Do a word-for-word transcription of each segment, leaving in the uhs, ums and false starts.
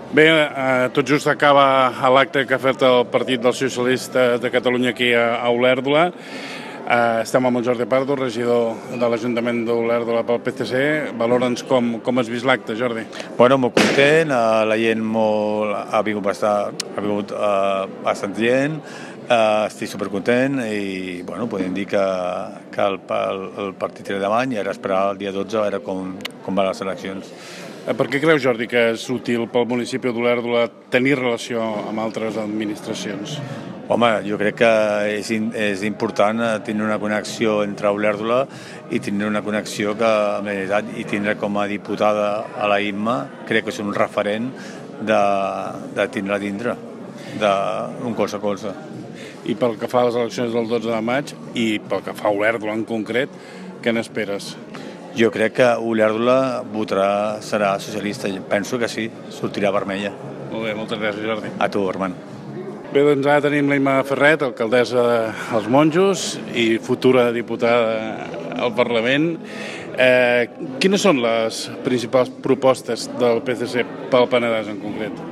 Bé, eh, tot just acaba l'acte que ha fet el Partit dels Socialistes de Catalunya aquí a Olèrdola. Eh, estem amb el Jordi Pardo, regidor de l'Ajuntament d'Olèrdola pel P S C. Valora'ns com, com has vist l'acte, Jordi. Bueno, molt content, eh, la gent molt, ha vingut bastant, ha vingut eh, bastant gent, eh, estic supercontent i bueno, podem dir que, que el, el, el partit era demà i ara esperar el dia dotze a veure com, com van les eleccions. Per què creus, Jordi, que és útil pel municipi d'Olèrdola tenir relació amb altres administracions? Home, jo crec que és, és important tenir una connexió entre Olèrdola i tenir una connexió que, en realitat, i tindre com a diputada a la I M A, crec que és un referent de, de tindre dintre, d'un colze a colze. I pel que fa a les eleccions del dotze de maig i pel que fa a Olèrdola en concret, què n'esperes? Jo crec que Olèrdola votarà, serà socialista. Penso que sí, sortirà vermella. Molt bé, moltes gràcies, Jordi. A tu, Armand. Bé, doncs ara tenim la Imma Ferret, alcaldessa dels Monjos i futura diputada al Parlament. Eh, quines són les principals propostes del P S C pel Penedès en concret?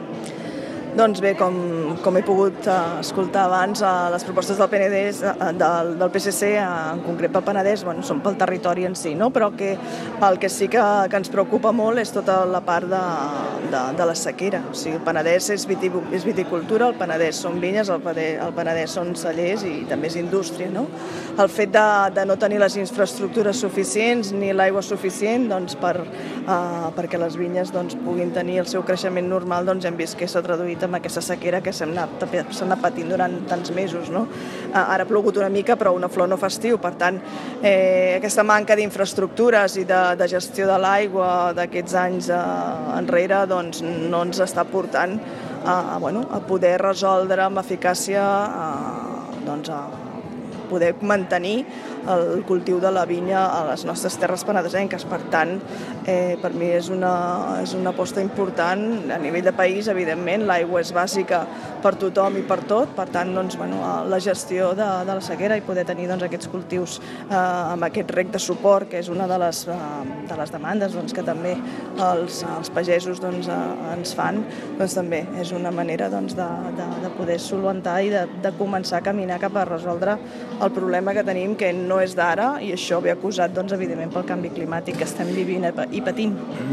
Doncs bé, com, com he pogut escoltar abans, les propostes del P N D, del, del P S C, en concret pel Penedès, bueno, són pel territori en si, no? Però que el que sí que, que ens preocupa molt és tota la part de, de, de la sequera. O sigui, el Penedès és, viti, és viticultura, el Penedès són vinyes, el Penedès, el Penedès són cellers i també és indústria, no? El fet de, de no tenir les infraestructures suficients ni l'aigua suficient doncs, per, uh, perquè les vinyes doncs, puguin tenir el seu creixement normal, doncs hem vist que s'ha traduït amb aquesta sequera que s'ha anat, anat patint durant tants mesos, no? Ara ha plogut una mica, però una flor no fa estiu. Per tant, eh, aquesta manca d'infraestructures i de, de gestió de l'aigua d'aquests anys eh, enrere doncs, no ens està portant a, bueno, a poder resoldre amb eficàcia eh, doncs, a poder mantenir el cultiu de la vinya a les nostres terres penedesenques. Per tant, eh, per mi és una, és una aposta important a nivell de país. Evidentment, l'aigua és bàsica per tothom i per tot. Per tant, doncs, bueno, la gestió de, de la sequera i poder tenir doncs, aquests cultius eh, amb aquest rec de suport, que és una de les, eh, de les demandes doncs, que també els, els pagesos doncs, eh, ens fan, doncs, també és una manera doncs, de, de, de poder solucionar i de, de començar a caminar cap a resoldre el problema que tenim, que no és d'ara, i això ve acusat, doncs, evidentment, pel canvi climàtic que estem vivint i patint.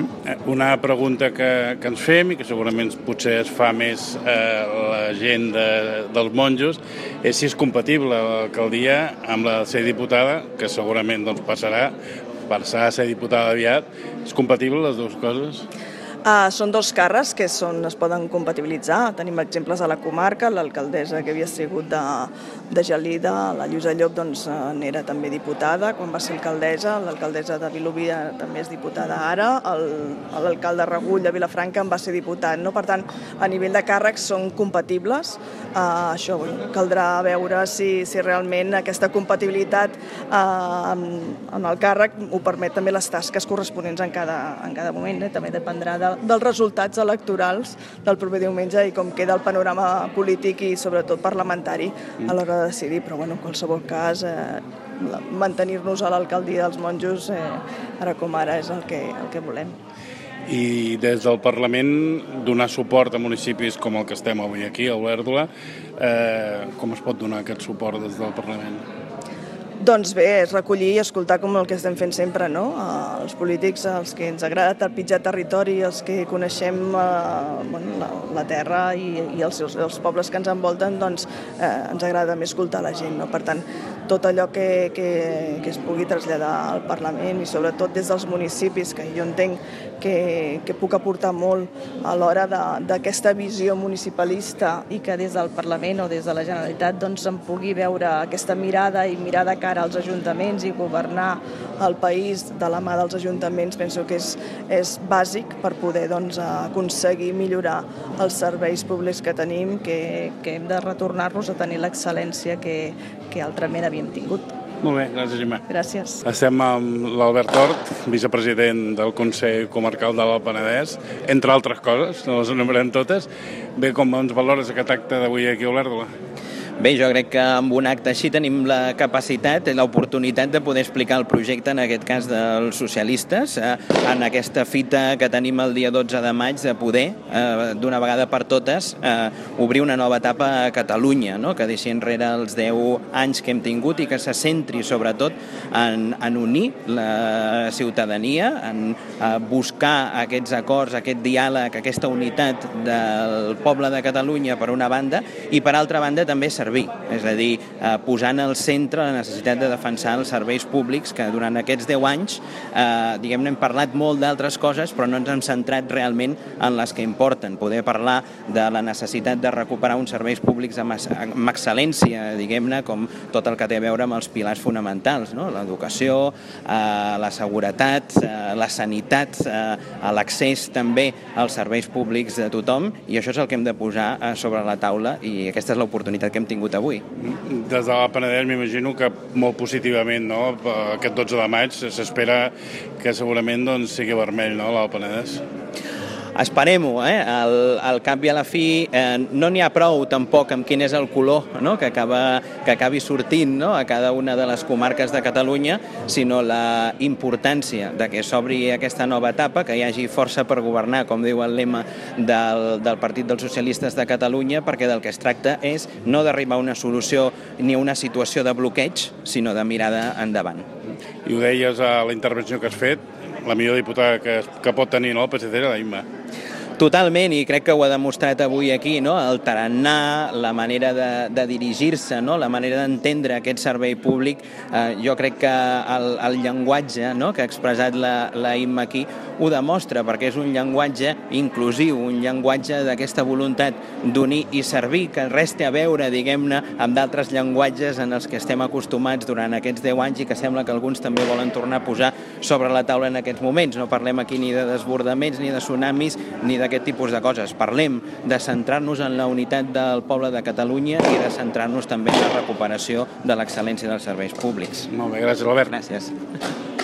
Una pregunta que, que ens fem i que segurament potser es fa més eh, la gent de, dels monjos és si és compatible l'alcaldia amb la de ser diputada, que segurament doncs, passarà, passarà a ser diputada aviat. És compatible les dues coses? Uh, són dos càrrecs que són, es poden compatibilitzar. Tenim exemples a la comarca, l'alcaldessa que havia sigut de, de Gelida, la Lluïsa Llop, doncs, n'era també diputada quan va ser alcaldessa, l'alcaldessa de Vilobí també és diputada ara, l'alcalde Regull de Vilafranca en va ser diputat, no? Per tant, a nivell de càrrecs són compatibles. Uh, això bueno, caldrà veure si, si realment aquesta compatibilitat uh, en, en el càrrec ho permet també les tasques corresponents en cada, en cada moment, eh? També dependrà de dels resultats electorals del proper diumenge i com queda el panorama polític i sobretot parlamentari a l'hora de decidir, però bueno, en qualsevol cas eh, mantenir-nos a l'alcaldia dels Monjos eh, ara com ara és el que, el que volem. I des del Parlament donar suport a municipis com el que estem avui aquí, a Olèrdola, eh, com es pot donar aquest suport des del Parlament? Doncs bé, és recollir i escoltar com el que estem fent sempre, no? Els polítics, els que ens agrada trepitjar territori, els que coneixem eh, bueno, la, la terra i, i els, els pobles que ens envolten, doncs eh, ens agrada més escoltar la gent, no? Per tant, tot allò que, que, que es pugui traslladar al Parlament i sobretot des dels municipis, que jo entenc que, que puc aportar molt a l'hora d'aquesta visió municipalista i que des del Parlament o des de la Generalitat doncs, en pugui veure aquesta mirada i mirar de cara als ajuntaments i governar el país de la mà dels ajuntaments. Penso que és, és bàsic per poder doncs, aconseguir millorar els serveis públics que tenim, que, que hem de retornar-los a tenir l'excel·lència que, que altrament havíem tingut. Molt bé, gràcies, Imma. Gràcies. Estem amb l'Albert Hort, vicepresident del Consell Comarcal de l'Alt Penedès, entre altres coses, no les enumerem totes. Bé, com ens valores aquest acte d'avui aquí a Olèrdola? Bé, jo crec que amb un acte així tenim la capacitat, l'oportunitat de poder explicar el projecte, en aquest cas dels socialistes, eh, en aquesta fita que tenim el dia dotze de maig, de poder, eh, d'una vegada per totes, eh, obrir una nova etapa a Catalunya, no? Que deixi enrere els deu anys que hem tingut i que se centri sobretot en, en unir la ciutadania, en eh, buscar aquests acords, aquest diàleg, aquesta unitat del poble de Catalunya per una banda i per altra banda també servir, és a dir, eh, posant al centre la necessitat de defensar els serveis públics que durant aquests deu anys, eh, diguem-ne, hem parlat molt d'altres coses però no ens hem centrat realment en les que importen, poder parlar de la necessitat de recuperar uns serveis públics amb, amb excel·lència, diguem-ne, com tot el que té a veure amb els pilars fonamentals, no? L'educació, eh, la seguretat, eh, la sanitat, eh, l'accés també als serveis públics de tothom, i això és el que hem de posar eh, sobre la taula, i aquesta és l'oportunitat que hem tingut avui. Des de l'Alt Penedès m'imagino que molt positivament, no? Aquest dotze de maig s'espera que segurament doncs, sigui vermell, no? L'Alt Penedès. Esperem-ho, eh? Al, al cap i a la fi eh, no n'hi ha prou tampoc amb quin és el color, no? que, acaba, que acabi sortint, no? A cada una de les comarques de Catalunya, sinó la importància de que s'obri aquesta nova etapa, que hi hagi força per governar, com diu el lema del, del Partit dels Socialistes de Catalunya, perquè del que es tracta és no d'arribar a una solució ni a una situació de bloqueig, sinó de mirada endavant. I ho deies a la intervenció que has fet, la millor diputada que, que pot tenir, no?, el P S C era la Imma. Totalment, i crec que ho ha demostrat avui aquí, no? El tarannà, la manera de, de dirigir-se, no? La manera d'entendre aquest servei públic. Eh, jo crec que el, el llenguatge, no?, que ha expressat la, la Imma aquí ho demostra, perquè és un llenguatge inclusiu, un llenguatge d'aquesta voluntat d'unir i servir, que res té a veure, diguem-ne, amb d'altres llenguatges en els que estem acostumats durant aquests deu anys i que sembla que alguns també volen tornar a posar sobre la taula en aquests moments. No parlem aquí ni de desbordaments, ni de tsunamis, ni d'aquest tipus de coses. Parlem de centrar-nos en la unitat del poble de Catalunya i de centrar-nos també en la recuperació de l'excel·lència dels serveis públics. Molt bé, gràcies, Albert. Gràcies.